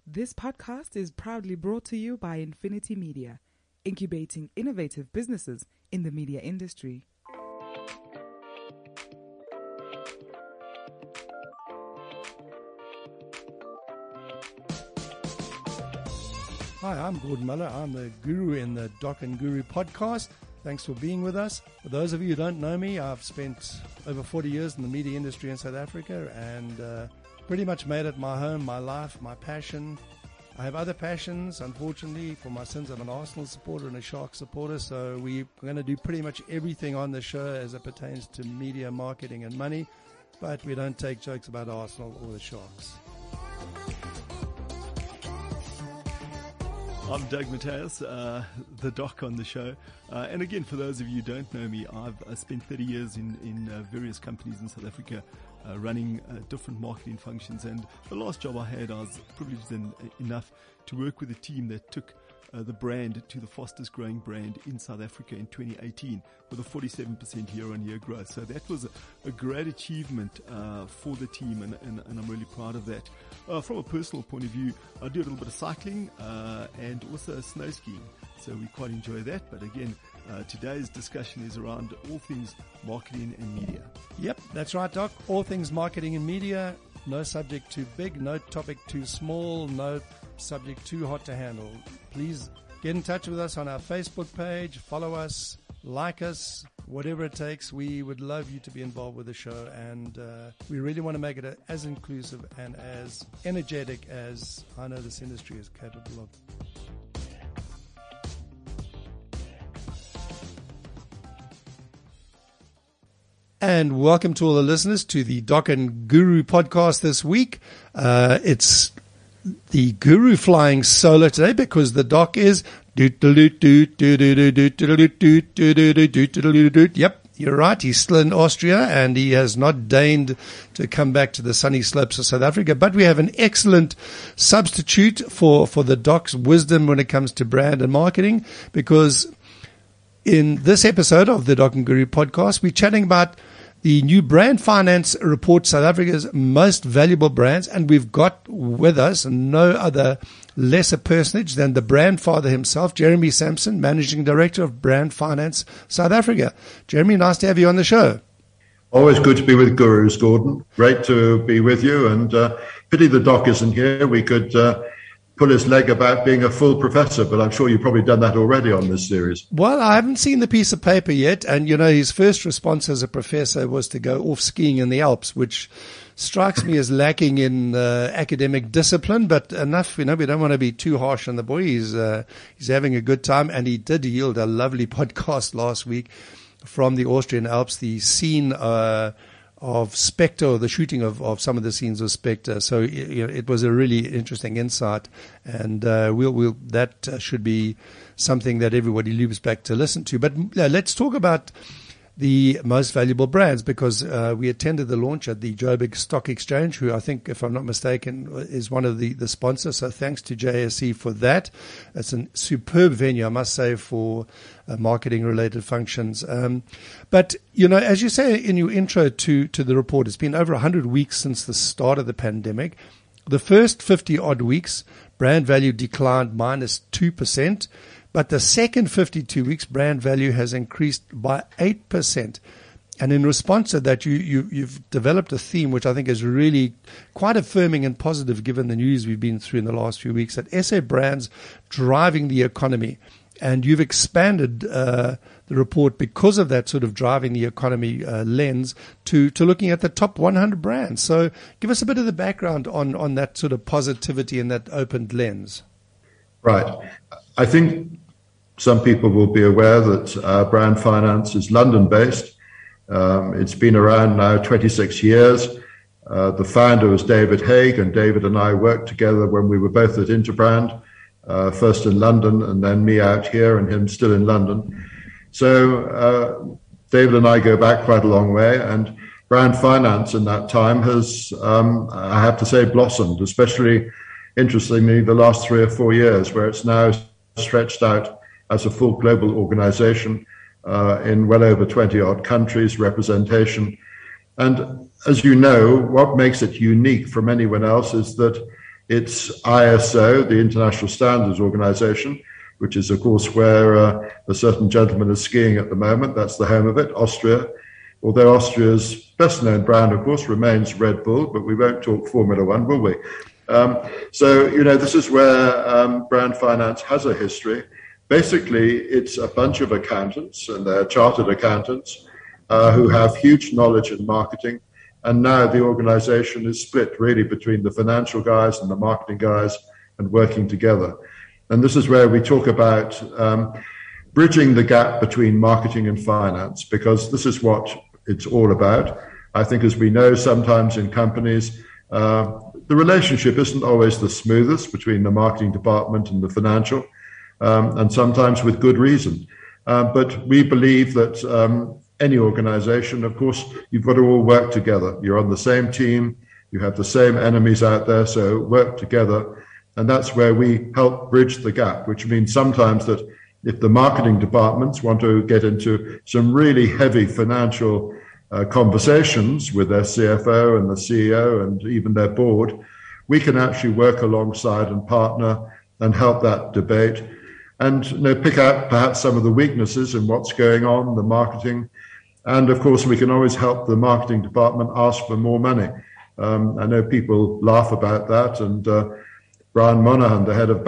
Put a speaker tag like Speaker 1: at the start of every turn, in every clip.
Speaker 1: This podcast is proudly brought to you by Infinity Media, incubating innovative businesses in the media industry.
Speaker 2: Hi, I'm Gordon Muller. I'm the guru in the Doc and Guru podcast. Thanks for being with us. For those of you who don't know me, I've spent over 40 years in the media industry in South Africa and pretty much made it my home, my life, my passion. I have other passions, unfortunately. For my sins, I'm an Arsenal supporter and a Sharks supporter, so we're going to do pretty much everything on the show as it pertains to media, marketing and money, but we don't take jokes about Arsenal or the Sharks.
Speaker 3: I'm Doug Mateus, the doc on the show. And again, for those of you who don't know me, I've spent 30 years in various companies in South Africa running different marketing functions. And the last job I had, I was privileged enough to work with a team that took the brand to the fastest growing brand in South Africa in 2018 with a 47% year-on-year growth. So that was a great achievement for the team, and I'm really proud of that. From a personal point of view, I do a little bit of cycling and also snow skiing, so we quite enjoy that. But again, today's discussion is around all things marketing and media.
Speaker 2: Yep, that's right, Doc. All things marketing and media. No subject too big, no topic too small, no subject too hot to handle. Please get in touch with us on our Facebook page, follow us, like us, whatever it takes. We would love you to be involved with the show, and we really want to make it as inclusive and as energetic as I know this industry is capable of. And welcome to all the listeners to the Doc and Guru podcast this week. It's the Guru flying solo today because the Doc is Yep, you're right. He's still in Austria and he has not deigned to come back to the sunny slopes of South Africa. But we have an excellent substitute for the Doc's wisdom when it comes to brand and marketing, because in this episode of the Doc and Guru podcast, we're chatting about the new Brand Finance report, South Africa's most valuable brands, and we've got with us no other lesser personage than the brand father himself, Jeremy Sampson, Managing Director of Brand Finance South Africa. Jeremy, nice to have you on the show.
Speaker 4: Always good to be with Gurus, Gordon. Great to be with you, and pity the Doc isn't here. We could pull his leg about being a full professor, but I'm sure you've probably done that already on this series.
Speaker 2: Well, I haven't seen the piece of paper yet, and his first response as a professor was to go off skiing in the Alps, which strikes me as lacking in academic discipline, but enough, we don't want to be too harsh on the boy. He's having a good time, and he did yield a lovely podcast last week from the Austrian Alps, the scene of Spectre, the shooting of some of the scenes of Spectre. So it was a really interesting insight, and that should be something that everybody loops back to listen to. But let's talk about the most valuable brands, because we attended the launch at the Joburg Stock Exchange, who I think, if I'm not mistaken, is one of the sponsors. So thanks to JSE for that. It's a superb venue, I must say, for marketing-related functions. But, as you say in your intro to the report, it's been over 100 weeks since the start of the pandemic. The first 50-odd weeks, brand value declined -2%. But the second 52 weeks, brand value has increased by 8%. And in response to that, you've developed a theme which I think is really quite affirming and positive given the news we've been through in the last few weeks, that SA brands driving the economy. And you've expanded the report because of that sort of driving the economy lens to looking at the top 100 brands. So give us a bit of the background on that sort of positivity and that opened lens.
Speaker 4: Right. I think some people will be aware that Brand Finance is London-based. It's been around now 26 years. The founder was David Haig, and David and I worked together when we were both at Interbrand, first in London and then me out here and him still in London. So David and I go back quite a long way, and Brand Finance in that time has, I have to say, blossomed, especially, interestingly, the last 3 or 4 years, where it's now stretched out as a full global organization in well over 20-odd countries, representation. And as you know, what makes it unique from anyone else is that It's ISO, the International Standards Organization, which is, of course, where a certain gentleman is skiing at the moment. That's the home of it, Austria. Although Austria's best-known brand, of course, remains Red Bull, but we won't talk Formula One, will we? So, this is where brand finance has a history. Basically, it's a bunch of accountants, and they're chartered accountants, who have huge knowledge in marketing. And now the organization is split really between the financial guys and the marketing guys and working together. And this is where we talk about bridging the gap between marketing and finance, because this is what it's all about. I think, as we know, sometimes in companies, the relationship isn't always the smoothest between the marketing department and the financial, and sometimes with good reason. But we believe that any organization, of course, you've got to all work together. You're on the same team. You have the same enemies out there, so work together. And that's where we help bridge the gap, which means sometimes that if the marketing departments want to get into some really heavy financial conversations with their CFO and the CEO and even their board, we can actually work alongside and partner and help that debate and pick out perhaps some of the weaknesses in what's going on, the marketing. And of course, we can always help the marketing department ask for more money. I know people laugh about that. And Brian Monahan, the head of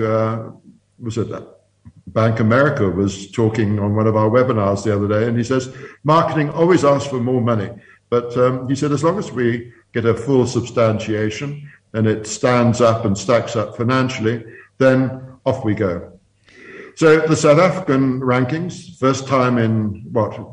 Speaker 4: Bank America, was talking on one of our webinars the other day. And he says, marketing always asks for more money. But he said, as long as we get a full substantiation and it stands up and stacks up financially, then off we go. So the South African rankings, first time in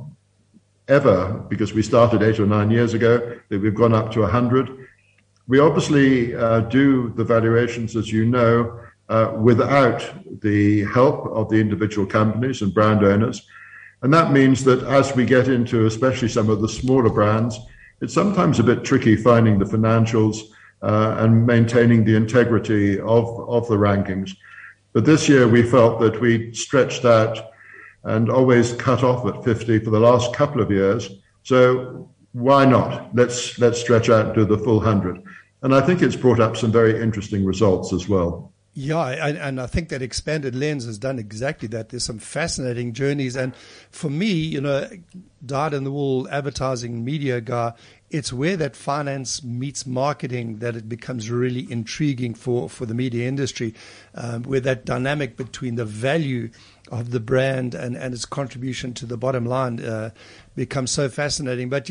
Speaker 4: ever, because we started 8 or 9 years ago, that we've gone up to 100. We obviously do the valuations, as you know, without the help of the individual companies and brand owners. And that means that as we get into especially some of the smaller brands, it's sometimes a bit tricky finding the financials and maintaining the integrity of the rankings. But this year we felt that we stretched out and always cut off at 50 for the last couple of years. So why not? Let's stretch out to the full 100. And I think it's brought up some very interesting results as well.
Speaker 2: Yeah, and I think that Expanded Lens has done exactly that. There's some fascinating journeys. And for me, dyed-in-the-wool advertising media guy, it's where that finance meets marketing that it becomes really intriguing for the media industry, where that dynamic between the value of the brand and its contribution to the bottom line becomes so fascinating. But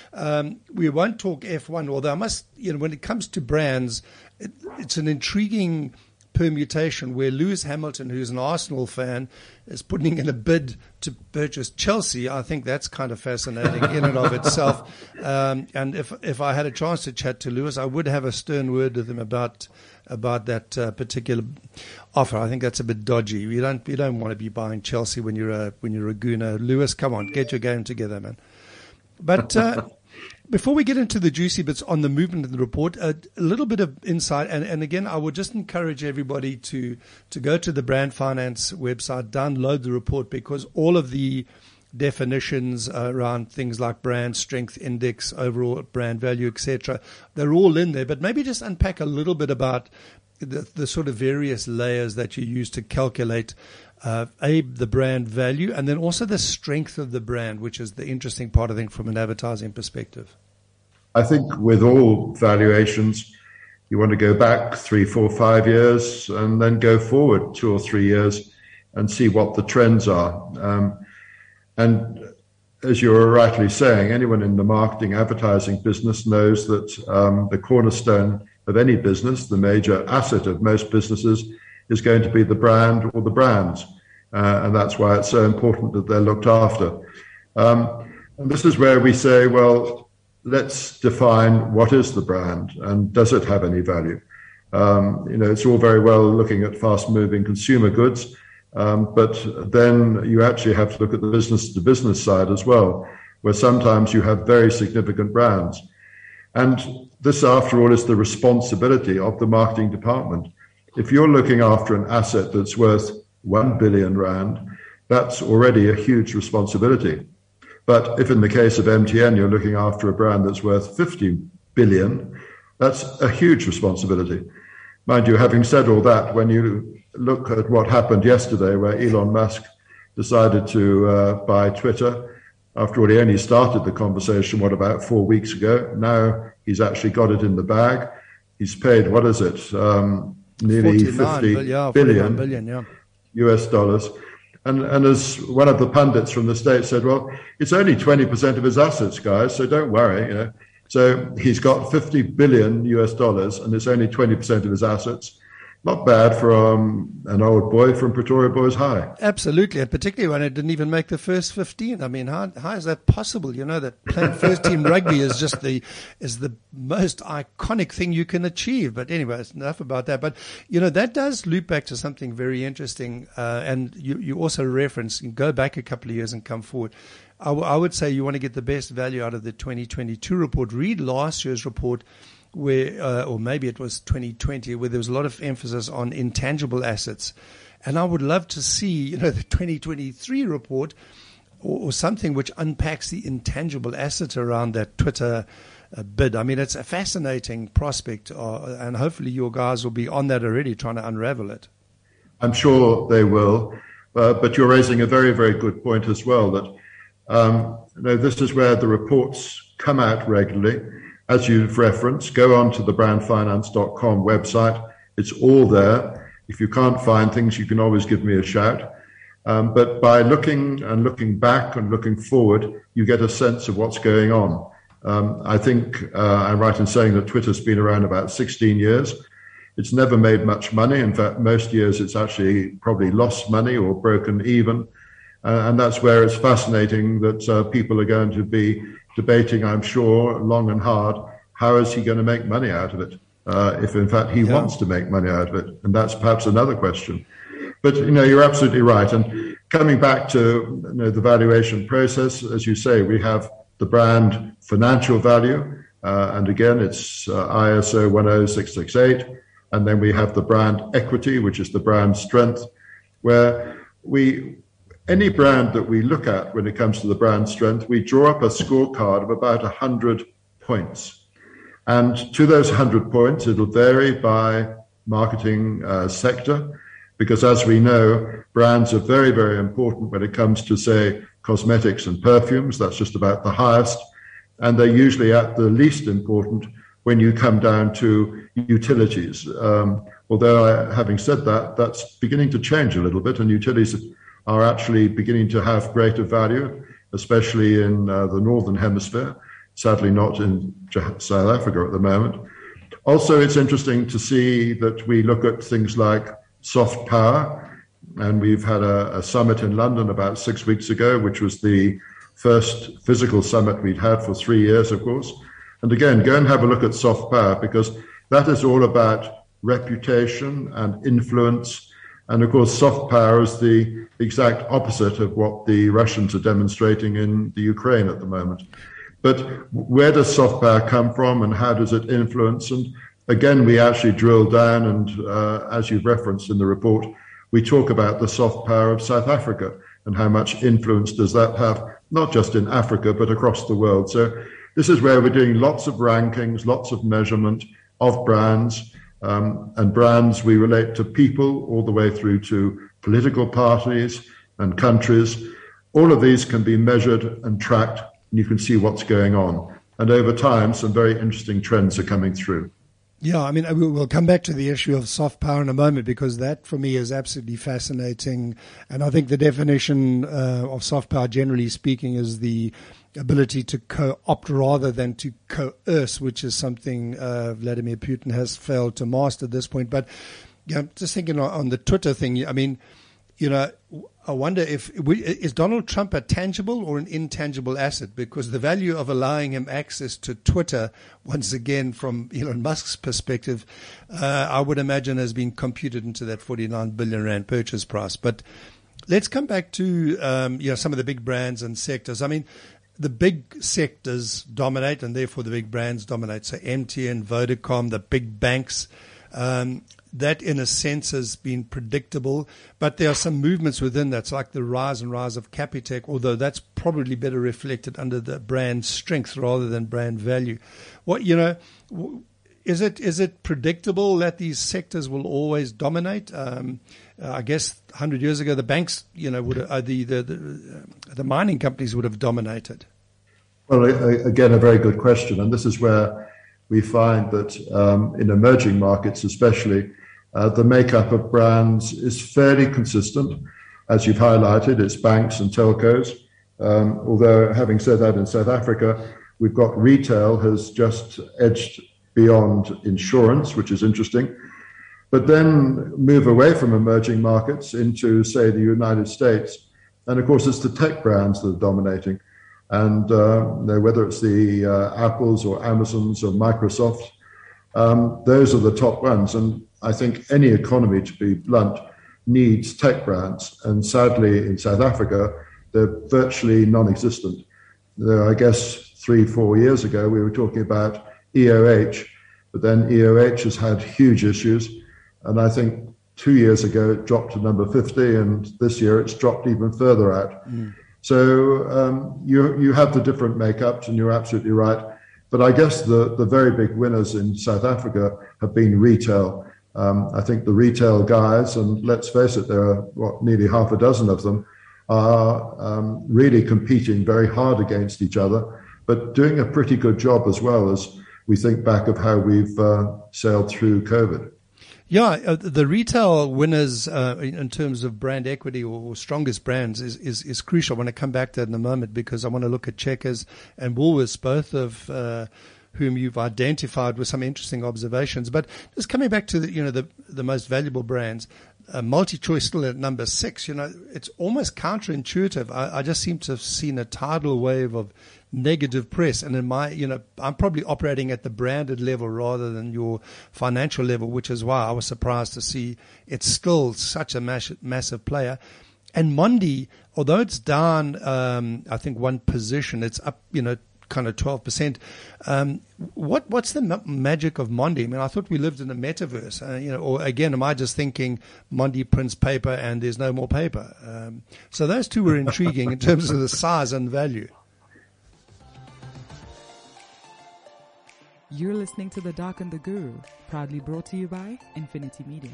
Speaker 2: we won't talk F1, although I must, when it comes to brands, it's an intriguing permutation where Lewis Hamilton, who's an Arsenal fan, is putting in a bid to purchase Chelsea. I think that's kind of fascinating in and of itself. And if I had a chance to chat to Lewis, I would have a stern word with him about that particular offer. I think that's a bit dodgy. You don't want to be buying Chelsea when you're a Gooner. Lewis, come on, get your game together, man. But before we get into the juicy bits on the movement in the report, a little bit of insight. And again, I would just encourage everybody to go to the Brand Finance website, download the report, because all of the definitions around things like brand strength index, overall brand value, etc., they're all in there. But maybe just unpack a little bit about the sort of various layers that you use to calculate the brand value, and then also the strength of the brand, which is the interesting part, I think, from an advertising perspective.
Speaker 4: I think with all valuations, you want to go back 3, 4, 5 years and then go forward 2 or 3 years and see what the trends are. And as you were rightly saying, anyone in the marketing advertising business knows that the cornerstone of any business, the major asset of most businesses, is going to be the brand or the brands. And that's why it's so important that they're looked after. And this is where we say, well, let's define what is the brand and does it have any value? It's all very well looking at fast-moving consumer goods, but then you actually have to look at the business-to-business side as well, where sometimes you have very significant brands. And this, after all, is the responsibility of the marketing department. If you're looking after an asset that's worth 1 billion rand, that's already a huge responsibility. But if in the case of MTN, you're looking after a brand that's worth 50 billion, that's a huge responsibility. Mind you, having said all that, when you look at what happened yesterday, where Elon Musk decided to buy Twitter, after all, he only started the conversation, about 4 weeks ago. Now he's actually got it in the bag. He's paid, what is it, nearly 50 billion US dollars. And as one of the pundits from the States said, well, it's only 20% of his assets, guys, so don't worry. So he's got 50 billion US dollars, and it's only 20% of his assets. Not bad from an old boy from Pretoria Boys High.
Speaker 2: Absolutely, and particularly when it didn't even make the first 15. I mean, how is that possible? That playing first team rugby is just the most iconic thing you can achieve. But anyway, it's enough about that. But that does loop back to something very interesting. And you also reference, go back a couple of years and come forward. I would say you want to get the best value out of the 2022 report. Read last year's report, where, or maybe it was 2020, where there was a lot of emphasis on intangible assets. And I would love to see, the 2023 report or something which unpacks the intangible asset around that Twitter bid. I mean, it's a fascinating prospect, and hopefully your guys will be on that already, trying to unravel it.
Speaker 4: I'm sure they will, but you're raising a very, very good point as well, that this is where the reports come out regularly. As you've referenced, go on to the brandfinance.com website. It's all there. If you can't find things, you can always give me a shout. But by looking back and looking forward, you get a sense of what's going on. I think I'm right in saying that Twitter's been around about 16 years. It's never made much money. In fact, most years it's actually probably lost money or broken even. And that's where it's fascinating that people are going to be debating, I'm sure, long and hard, how is he going to make money out of it, if in fact he wants to make money out of it. And that's perhaps another question. But, you're absolutely right. And coming back to the valuation process, as you say, we have the brand financial value. And again, it's ISO 10668. And then we have the brand equity, which is the brand strength, where any brand that we look at when it comes to the brand strength, we draw up a scorecard of about 100 points. And to those 100 points, it'll vary by marketing sector, because as we know, brands are very, very important when it comes to, say, cosmetics and perfumes. That's just about the highest. And they're usually at the least important when you come down to utilities. Although, having said that, that's beginning to change a little bit, and utilities are actually beginning to have greater value, especially in the Northern Hemisphere, sadly not in South Africa at the moment. Also, it's interesting to see that we look at things like soft power, and we've had a summit in London about 6 weeks ago, which was the first physical summit we'd had for 3 years, of course. And again, go and have a look at soft power, because that is all about reputation and influence. And of course, soft power is the exact opposite of what the Russians are demonstrating in the Ukraine at the moment. But where does soft power come from, and how does it influence? And again, we actually drill down, and as you've referenced in the report, we talk about the soft power of South Africa and how much influence does that have, not just in Africa, but across the world. So this is where we're doing lots of rankings, lots of measurement of brands. And brands, we relate to people all the way through to political parties and countries. All of these can be measured and tracked, and you can see what's going on. And over time, some very interesting trends are coming through.
Speaker 2: Yeah, I mean, we'll come back to the issue of soft power in a moment, because that for me is absolutely fascinating. And I think the definition of soft power, generally speaking, is the ability to co-opt rather than to coerce, which is something Vladimir Putin has failed to master at this point. But just thinking on the Twitter thing, I mean, I wonder is Donald Trump a tangible or an intangible asset? Because the value of allowing him access to Twitter, once again, from Elon Musk's perspective, I would imagine has been computed into that 49 billion rand purchase price. But let's come back to some of the big brands and sectors. I mean, the big sectors dominate, and therefore the big brands dominate. So MTN, Vodacom, the big banks, that in a sense has been predictable. But there are some movements within that, like the rise of Capitec, although that's probably better reflected under the brand strength rather than brand value. Is it predictable that these sectors will always dominate? I guess 100 years ago, the banks, would the mining companies would have dominated.
Speaker 4: Well, again, a very good question, and this is where we find that in emerging markets, especially, the makeup of brands is fairly consistent. As you've highlighted, it's banks and telcos. Although, having said that, in South Africa, we've got retail has just edged beyond insurance, which is interesting. But then move away from emerging markets into, say, the United States. And of course, it's the tech brands that are dominating. And whether it's the Apples or Amazons or Microsoft, those are the top ones. And I think any economy, to be blunt, needs tech brands. And sadly, in South Africa, they're virtually non-existent. I guess 3-4 years ago, we were talking about EOH, but then EOH has had huge issues. And I think 2 years ago, it dropped to number 50, and this year it's dropped even further out. So you have the different makeups, and you're absolutely right. But I guess the very big winners in South Africa have been retail. I think the retail guys, and let's face it, there are nearly half a dozen of them, are really competing very hard against each other, but doing a pretty good job as well, as we think back of how we've sailed through COVID.
Speaker 2: Yeah, the retail winners in terms of brand equity or strongest brands is crucial. I want to come back to that in a moment, because I want to look at Checkers and Woolworths, both of whom you've identified with some interesting observations. But just coming back to the most valuable brands, MultiChoice still at number 6. It's almost counterintuitive. I just seem to have seen a tidal wave of negative press, and in my, I'm probably operating at the branded level rather than your financial level, which is why I was surprised to see it's still such a massive player. And Mondi, although it's down, I think one position, it's up, kind of 12%. What's the magic of Mondi? I mean, I thought we lived in a metaverse, or again, am I just thinking Mondi prints paper and there's no more paper? So those two were intriguing in terms of the size and value.
Speaker 1: You're listening to The Dark and the Guru, proudly brought to you by Infinity Media.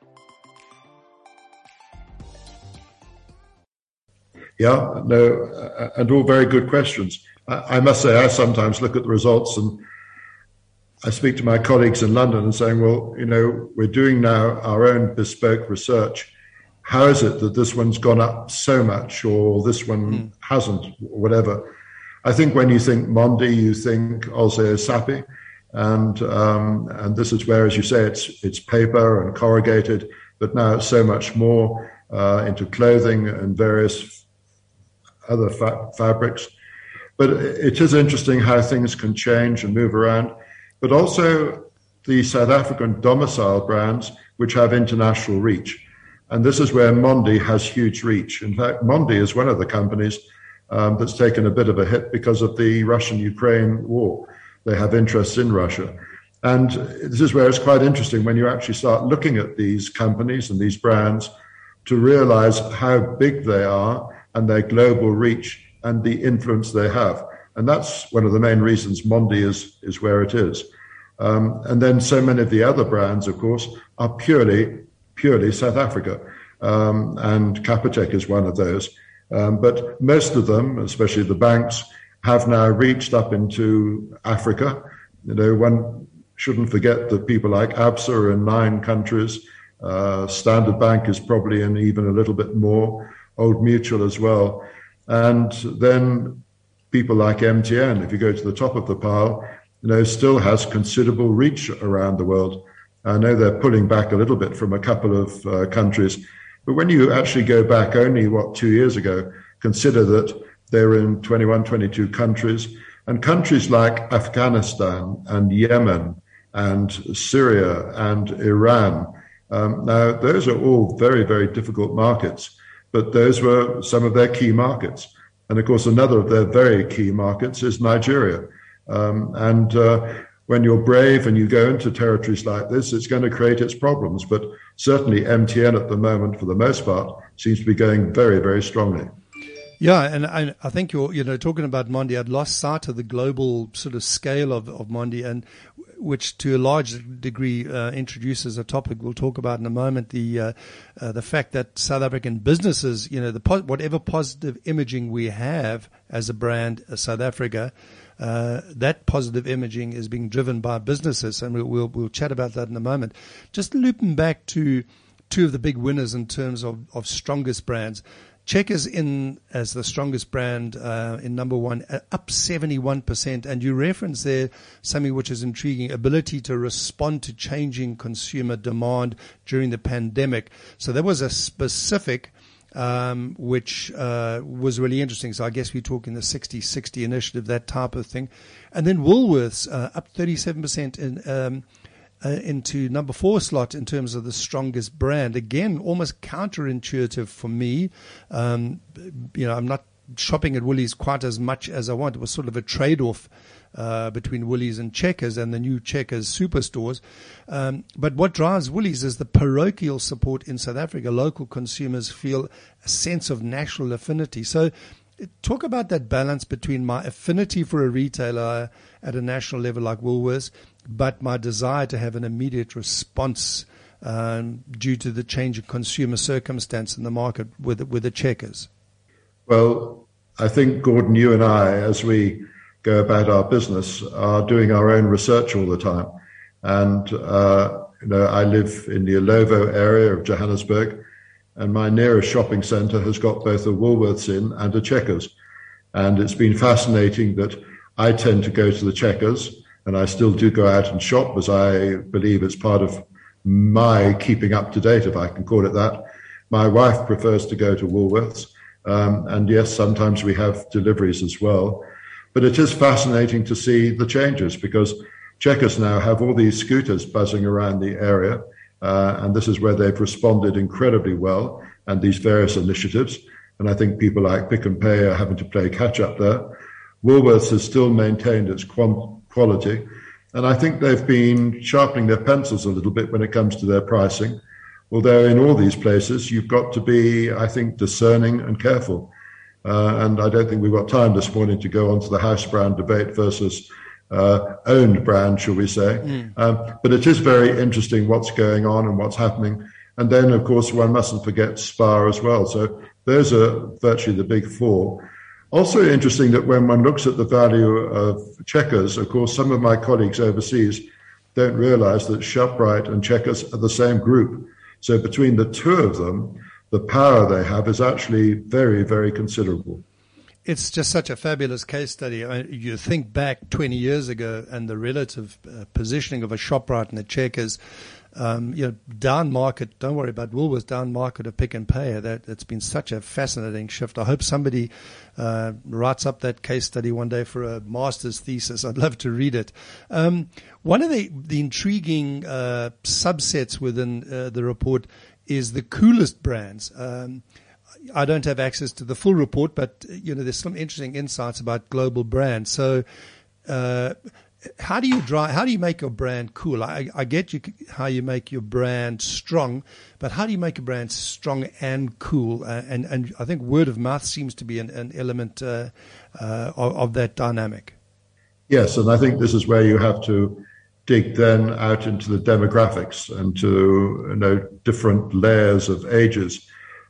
Speaker 4: Yeah, no, and all very good questions. I must say, I sometimes look at the results and I speak to my colleagues in London and saying, well, we're doing now our own bespoke research. How is it that this one's gone up so much, or this one hasn't, or whatever? I think when you think Mondi, you think Olsay Sapi, and this is where, as you say, it's paper and corrugated, but now it's so much more into clothing and various other fabrics. But it is interesting how things can change and move around, but also the South African domicile brands, which have international reach. And this is where Mondi has huge reach. In fact, Mondi is one of the companies that's taken a bit of a hit because of the Russian-Ukraine war. They have interests in Russia. And this is where it's quite interesting when you actually start looking at these companies and these brands to realize how big they are and their global reach and the influence they have. And that's one of the main reasons Mondi is where it is. And then so many of the other brands, of course, are purely South Africa. And Capitec is one of those. But most of them, especially the banks, have now reached up into Africa. One shouldn't forget that people like ABSA are in 9 countries. Standard Bank is probably in even a little bit more. Old Mutual as well. And then people like MTN, if you go to the top of the pile, still has considerable reach around the world. I know they're pulling back a little bit from a couple of countries. But when you actually go back only, 2 years ago, consider that they're in 21, 22 countries. And countries like Afghanistan and Yemen and Syria and Iran. Now, those are all very, very difficult markets. But those were some of their key markets. And of course, another of their very key markets is Nigeria. When you're brave and you go into territories like this, it's going to create its problems. But certainly MTN at the moment, for the most part, seems to be going very, very strongly.
Speaker 2: Yeah, and I think you're talking about Mondi. I'd lost sight of the global sort of scale of Mondi, and which to a large degree introduces a topic we'll talk about in a moment. The fact that South African businesses, whatever positive imaging we have as a brand, South Africa, that positive imaging is being driven by businesses, and we'll chat about that in a moment. Just looping back to two of the big winners in terms of strongest brands. Checkers in as the strongest brand in number one, up 71%. And you reference there something which is intriguing, ability to respond to changing consumer demand during the pandemic. So that was a specific which was really interesting. So I guess we're talking the 60-60 initiative, that type of thing. And then Woolworths up 37% into number 4 slot in terms of the strongest brand. Again, almost counterintuitive for me. I'm not shopping at Woolies quite as much as I want. It was sort of a trade-off between Woolies and Checkers and the new Checkers superstores. But what drives Woolies is the parochial support in South Africa. Local consumers feel a sense of national affinity. So talk about that balance between my affinity for a retailer at a national level like Woolworths, but my desire to have an immediate response due to the change in consumer circumstance in the market with the Checkers.
Speaker 4: Well, I think, Gordon, you and I, as we go about our business, are doing our own research all the time. And, I live in the Alovo area of Johannesburg, and my nearest shopping centre has got both a Woolworths in and a Checkers. And it's been fascinating that I tend to go to the Checkers, and I still do go out and shop, as I believe it's part of my keeping up to date, if I can call it that. My wife prefers to go to Woolworths. And yes, sometimes we have deliveries as well. But it is fascinating to see the changes, because Checkers now have all these scooters buzzing around the area. And this is where they've responded incredibly well, and these various initiatives. And I think people like Pick n Pay are having to play catch up there. Woolworths has still maintained its quality. And I think they've been sharpening their pencils a little bit when it comes to their pricing. Although in all these places, you've got to be, I think, discerning and careful. And I don't think we've got time this morning to go on to the house brand debate versus owned brand, shall we say. But it is very interesting what's going on and what's happening. And then, of course, one mustn't forget Spar as well. So those are virtually the big four. Also interesting that when one looks at the value of Checkers, of course, some of my colleagues overseas don't realize that ShopRite and Checkers are the same group. So between the two of them, the power they have is actually very, very considerable.
Speaker 2: It's just such a fabulous case study. I mean, you think back 20 years ago and the relative positioning of a ShopRite and a Checkers, down market, don't worry about Woolworths, down market of Pick n Pay. That's been such a fascinating shift. I hope somebody writes up that case study one day for a master's thesis. I'd love to read it. One of the intriguing subsets within the report is the coolest brands. I don't have access to the full report, but there's some interesting insights about global brands. So, how do you make your brand cool? I get how you make your brand strong, but how do you make a brand strong and cool? And I think word of mouth seems to be an element of that dynamic.
Speaker 4: Yes, and I think this is where you have to dig then out into the demographics and to different layers of ages.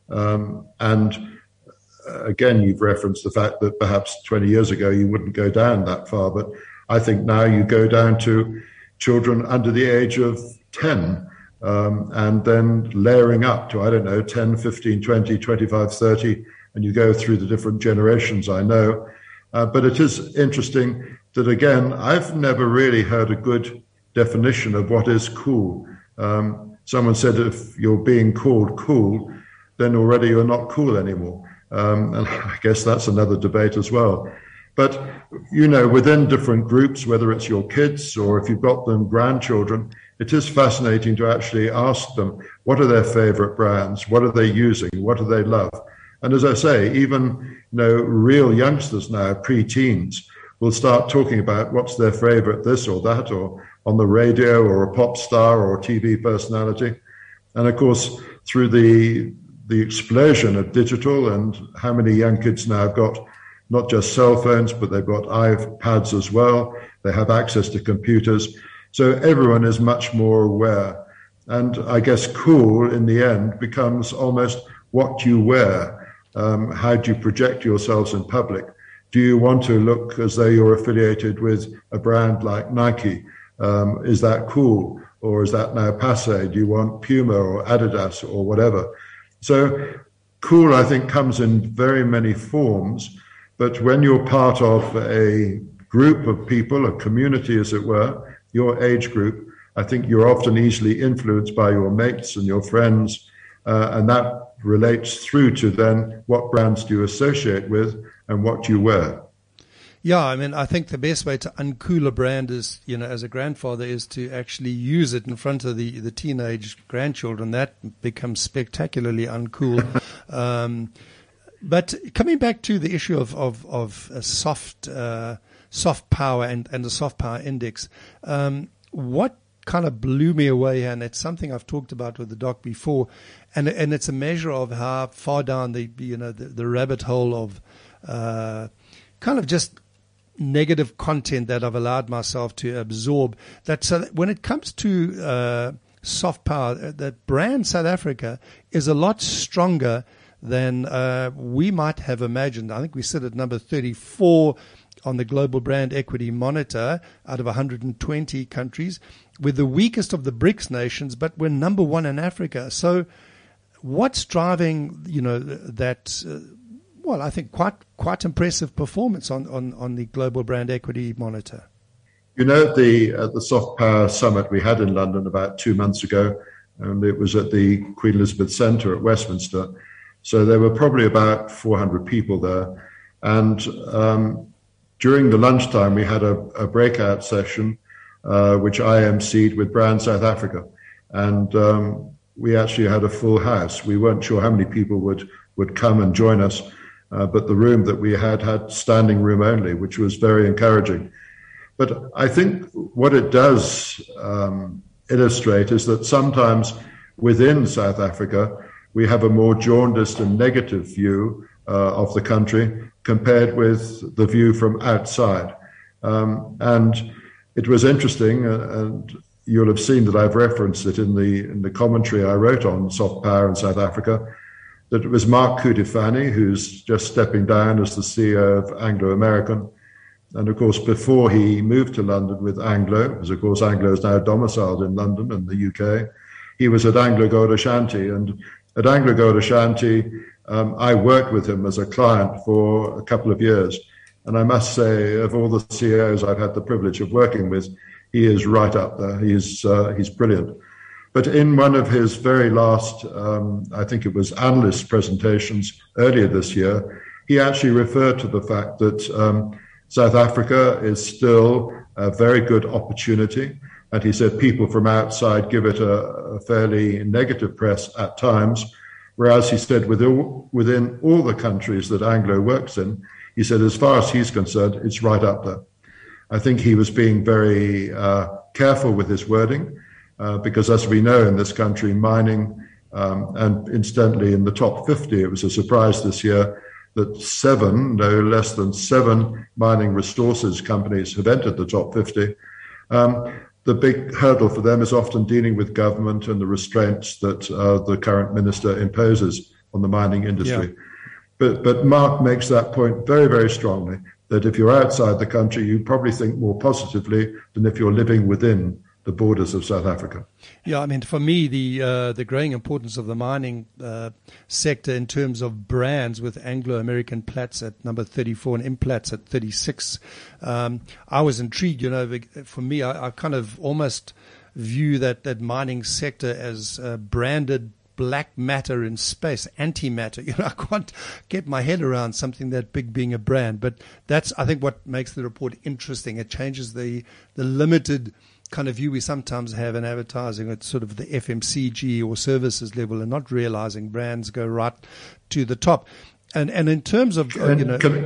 Speaker 4: And again, you've referenced the fact that perhaps 20 years ago you wouldn't go down that far, but I think now you go down to children under the age of 10, and then layering up to, 10, 15, 20, 25, 30, and you go through the different generations, I know. But it is interesting that, again, I've never really heard a good definition of what is cool. Someone said if you're being called cool, then already you're not cool anymore. And I guess that's another debate as well. But, within different groups, whether it's your kids or if you've got them grandchildren, it is fascinating to actually ask them, what are their favorite brands? What are they using? What do they love? And as I say, even, real youngsters now, pre-teens, will start talking about what's their favorite this or that, or on the radio, or a pop star or a TV personality. And of course, through the the explosion of digital and how many young kids now have got not just cell phones, but they've got iPads as well. They have access to computers. So everyone is much more aware. And I guess cool in the end becomes almost what you wear. How do you project yourselves in public? Do you want to look as though you're affiliated with a brand like Nike? Is that cool? Or is that now passé? Do you want Puma or Adidas or whatever? So cool, I think, comes in very many forms. But when you're part of a group of people, a community, as it were, your age group, I think you're often easily influenced by your mates and your friends. And that relates through to then what brands do you associate with and what you wear.
Speaker 2: Yeah, I mean, I think the best way to uncool a brand is, as a grandfather, is to actually use it in front of the teenage grandchildren. That becomes spectacularly uncool. But coming back to the issue of a soft power and the soft power index, what kind of blew me away, and it's something I've talked about with the doc before, and it's a measure of how far down the rabbit hole of kind of just negative content that I've allowed myself to absorb. So that when it comes to soft power, that brand South Africa is a lot stronger than we might have imagined. I think we sit at number 34 on the Global Brand Equity Monitor out of 120 countries. We're the weakest of the BRICS nations, but we're number one in Africa. So what's driving, that, I think quite impressive performance on the Global Brand Equity Monitor?
Speaker 4: At the Soft Power Summit we had in London about 2 months ago, and it was at the Queen Elizabeth Centre at Westminster. So there were probably about 400 people there. And during the lunchtime, we had a breakout session, which I emceed with Brand South Africa. And we actually had a full house. We weren't sure how many people would come and join us, but the room that we had standing room only, which was very encouraging. But I think what it does illustrate is that sometimes within South Africa, we have a more jaundiced and negative view of the country compared with the view from outside. And it was interesting, and you'll have seen that I've referenced it in the commentary I wrote on soft power in South Africa, that it was Mark Cutifani, who's just stepping down as the CEO of Anglo American. And of course, before he moved to London with Anglo, because of course Anglo is now domiciled in London and the UK, he was at Anglo Gold Ashanti. And at Anglo Gold Ashanti, I worked with him as a client for a couple of years. And I must say, of all the CEOs I've had the privilege of working with, he is right up there. He's brilliant. But in one of his very last, I think it was analyst presentations earlier this year, he actually referred to the fact that South Africa is still a very good opportunity. And he said people from outside give it a fairly negative press at times, whereas he said within all the countries that Anglo works in, he said as far as he's concerned, it's right up there. I think he was being very careful with his wording, because as we know in this country, mining, and incidentally in the top 50, it was a surprise this year that no less than seven mining resources companies have entered the top 50. The big hurdle for them is often dealing with government and the restraints that the current minister imposes on the mining industry. Yeah. But Mark makes that point very, very strongly, that if you're outside the country, you probably think more positively than if you're living within the borders of South Africa.
Speaker 2: Yeah, I mean, for me, the growing importance of the mining sector in terms of brands, with Anglo American Platts at number 34 and Implats at 36, I was intrigued. For me, I kind of almost view that mining sector as branded black matter in space, antimatter. I can't get my head around something that big being a brand, but that's, I think, what makes the report interesting. It changes the limited kind of view we sometimes have in advertising at sort of the FMCG or services level, and not realizing brands go right to the top. And in terms of, can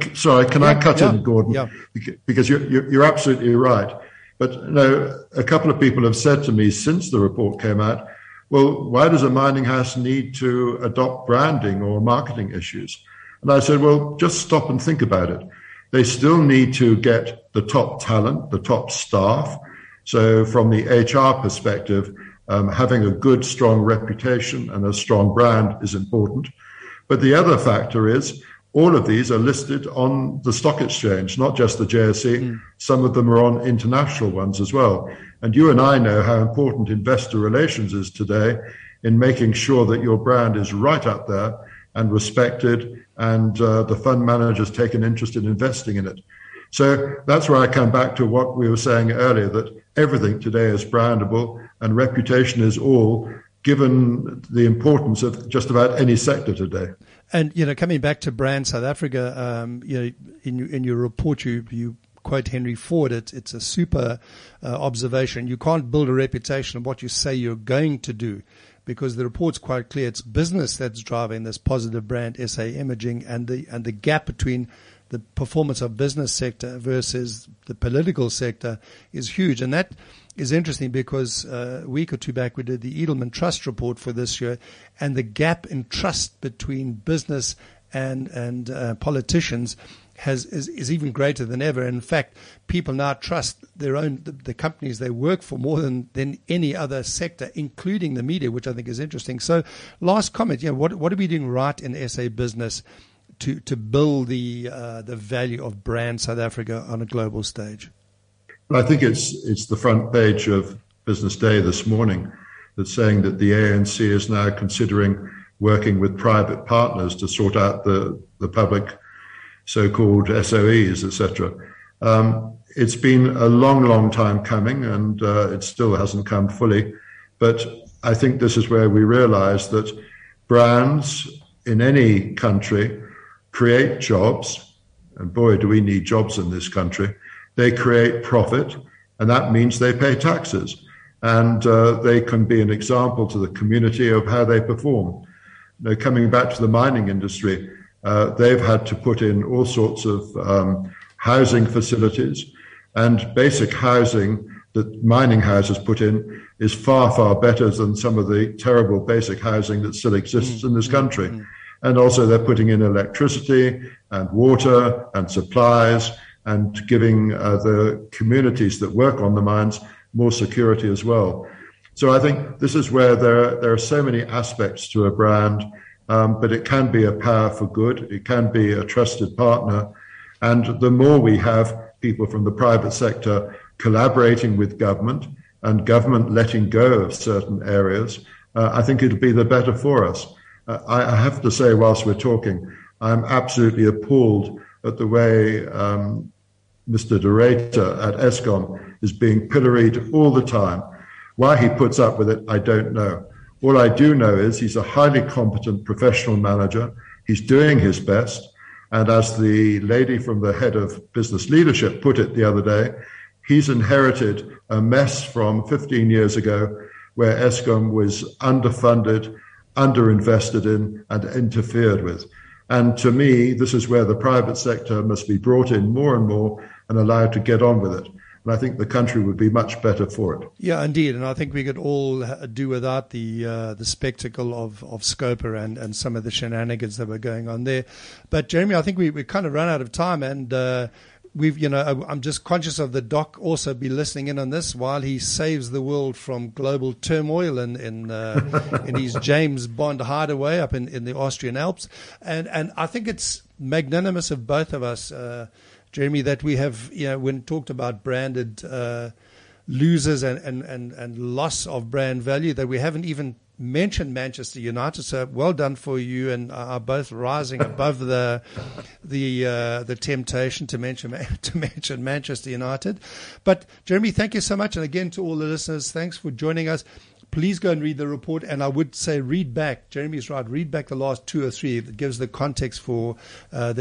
Speaker 4: I cut in, Gordon?
Speaker 2: Yeah.
Speaker 4: Because you're absolutely right. But a couple of people have said to me since the report came out, well, why does a mining house need to adopt branding or marketing issues? And I said, well, just stop and think about it. They still need to get the top talent, the top staff. So from the HR perspective, having a good, strong reputation and a strong brand is important. But the other factor is all of these are listed on the stock exchange, not just the JSE. Some of them are on international ones as well. And you and I know how important investor relations is today in making sure that your brand is right up there and respected, and the fund managers take an interest in investing in it. So that's where I come back to what we were saying earlier, that everything today is brandable and reputation is all, given the importance of just about any sector today.
Speaker 2: And, coming back to Brand South Africa, in your report, you quote Henry Ford. It's a super observation. You can't build a reputation of what you say you're going to do, because the report's quite clear. It's business that's driving this positive brand SA imaging, and the gap between the performance of business sector versus the political sector is huge. And that is interesting because a week or two back we did the Edelman Trust report for this year, and the gap in trust between business and politicians is even greater than ever. In fact, people now trust the companies they work for more than any other sector, including the media, which I think is interesting. So, last comment, what are we doing right in SA business to build the value of Brand South Africa on a global stage?
Speaker 4: Well, I think it's the front page of Business Day this morning that's saying that the ANC is now considering working with private partners to sort out the public so-called SOEs, etc. It's been a long, long time coming, and it still hasn't come fully. But I think this is where we realize that brands in any country create jobs, and boy, do we need jobs in this country. They create profit, and that means they pay taxes. And they can be an example to the community of how they perform. Coming back to the mining industry, they've had to put in all sorts of housing facilities, and basic housing that mining houses put in is far, far better than some of the terrible basic housing that still exists in this country. And also they're putting in electricity and water and supplies and giving the communities that work on the mines more security as well. So I think this is where there are so many aspects to a brand, but it can be a power for good. It can be a trusted partner. And the more we have people from the private sector collaborating with government and government letting go of certain areas, I think it'll be the better for us. I have to say, whilst we're talking, I'm absolutely appalled at the way Mr. De Ruyter at Eskom is being pilloried all the time. Why he puts up with it, I don't know. All I do know is he's a highly competent professional manager. He's doing his best. And as the lady from the head of business leadership put it the other day, he's inherited a mess from 15 years ago where Eskom was underfunded, underinvested in, and interfered with. And to me, this is where the private sector must be brought in more and more and allowed to get on with it. And I think the country would be much better for it.
Speaker 2: Yeah, indeed. And I think we could all do without the spectacle of Scopa and some of the shenanigans that were going on there. But Jeremy, I think we kind of run out of time, and I'm just conscious of the doc also be listening in on this while he saves the world from global turmoil in his James Bond hideaway up in the Austrian Alps. And I think it's magnanimous of both of us, Jeremy, that we have, when talked about branded losers and loss of brand value, that we haven't even mentioned Manchester United. So well done for you, and are both rising above the temptation to mention Manchester United. But Jeremy, thank you so much, and again to all the listeners, thanks for joining us. Please go and read the report, and I would say read back. Jeremy's right. Read back the last 2 or 3. That gives the context for the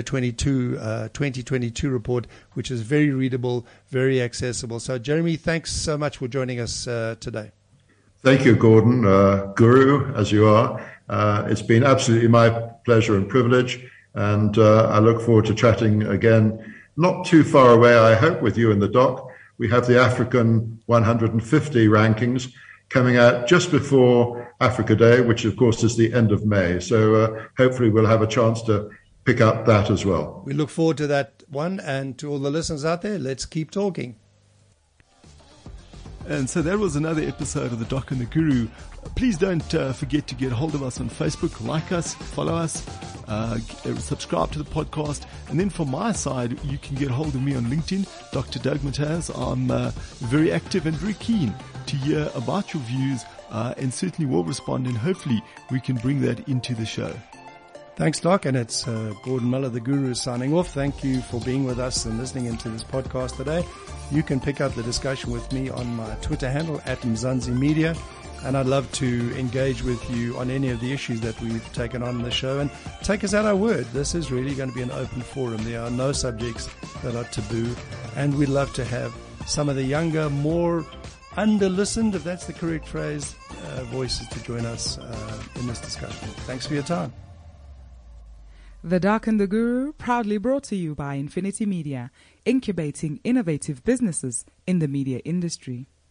Speaker 2: 2022 report, which is very readable, very accessible. So, Jeremy, thanks so much for joining us today.
Speaker 4: Thank you, Gordon, guru as you are. It's been absolutely my pleasure and privilege, and I look forward to chatting again, not too far away, I hope, with you in the doc. We have the African 150 rankings coming out just before Africa Day, which of course is the end of May. So hopefully we'll have a chance to pick up that as well.
Speaker 2: We look forward to that one, and to all the listeners out there, let's keep talking.
Speaker 3: And so that was another episode of The Doc and the Guru. Please don't forget to get hold of us on Facebook, like us, follow us, subscribe to the podcast. And then from my side, you can get hold of me on LinkedIn, Dr. Doug Mataz. I'm very active and very keen to hear about your views, and certainly will respond, and hopefully we can bring that into the show.
Speaker 2: Thanks, Doc, and it's Gordon Miller, the Guru, signing off. Thank you for being with us and listening into this podcast today. You can pick up the discussion with me on my Twitter handle, @Mzansi Media, and I'd love to engage with you on any of the issues that we've taken on in the show, and take us at our word. This is really going to be an open forum. There are no subjects that are taboo, and we'd love to have some of the younger, more under-listened, if that's the correct phrase, voices to join us in this discussion. Thanks for your time.
Speaker 1: The Doc and the Guru, proudly brought to you by Infinity Media, incubating innovative businesses in the media industry.